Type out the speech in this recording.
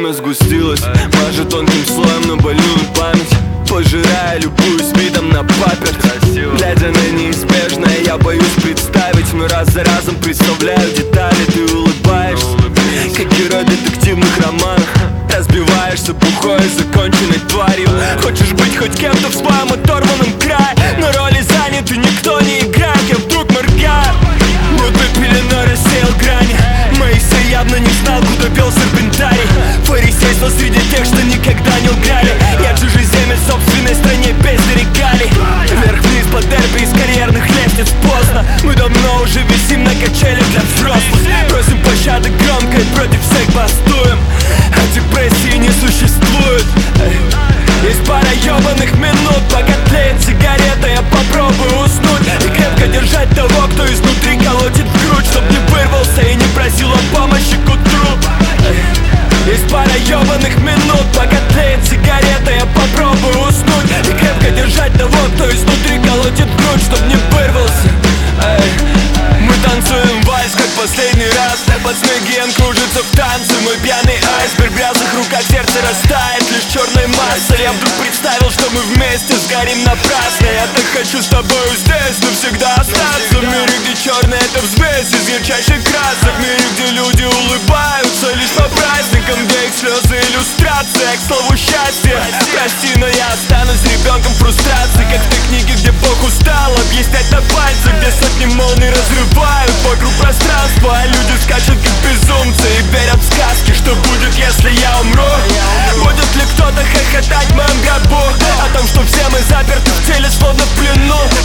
время сгустилось, мажет тонким слоем на больную память, пожирая любуюсь видом на паперть. Глядя на неизбежное, я боюсь представить, но раз за разом представляю детали. Ты улыбаешься, как герой детективных романов, разбиваешься бухой и законченной тварью. Хочешь быть хоть кем-то в своем оторванном крае, но роли заняты, никто не играет. Я вдруг моргаю, мутной пеленой рассеял грани. Моисей явно не знал, куда вел серпентарий. Фарисейство среди тех, что никогда не лгали. Я чужеземец в собственной стране без регалий. Вверх-вниз по дерби из карьерных лестниц поздно. Мы давно уже висим на качелях для взрослых. Просим пощады громко и против всех бастуем. А депрессии не существует. Есть пара ёбаных минут, пока тлеет сигарета, я попробую уснуть и крепко держать того, кто изнутри колотит в грудь, чтоб не вырвался и не просил о помощи к утру. Есть пара ёбаных минут, пока тлеет сигарета, я попробую уснуть и крепко держать того, кто изнутри колотит в грудь, чтоб не вырвался. Мы танцуем вальс, как последний раз. Пацан кружится в танце, мой пьяный айсберг. В грязных руках сердце растает лишь черной массой. Я вдруг представил, что мы вместе сгорим напрасно. Я так хочу с тобою здесь навсегда остаться. В мире, где черное это взвесь из ярчайших красок. В мире, где люди улыбаются лишь по праздникам, где их слезы иллюстрация к слову счастья. Прости, но я останусь ребенком фрустрации, как в той книге, где Бог устал объяснять на пальцах, где сотни молний разрывают вокруг пространства, а люди скачут как безумцы и верят в сказки. Что будет, если я умру? Будет ли кто-то хохотать в моем гробу о том, что все мы заперты в теле, словно в плену?